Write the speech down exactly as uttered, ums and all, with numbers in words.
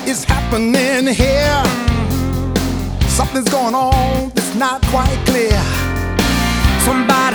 is happening here? Something's going on that's not quite clear. Somebody